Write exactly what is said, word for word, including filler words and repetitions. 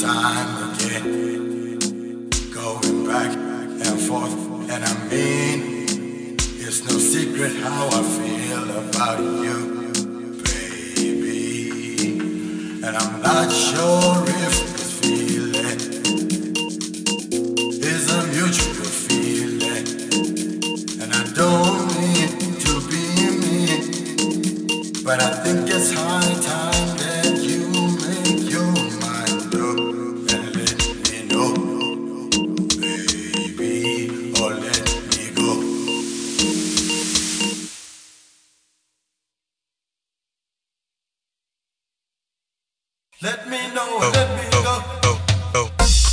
time again, going back and forth, and I mean, it's no secret how I feel about you, baby. And I'm not sure if this feeling is a mutual feeling, and I don't mean to be mean, but I think it's high time that you make your mind up and let me know, baby, or let me go. Let me know, let me go.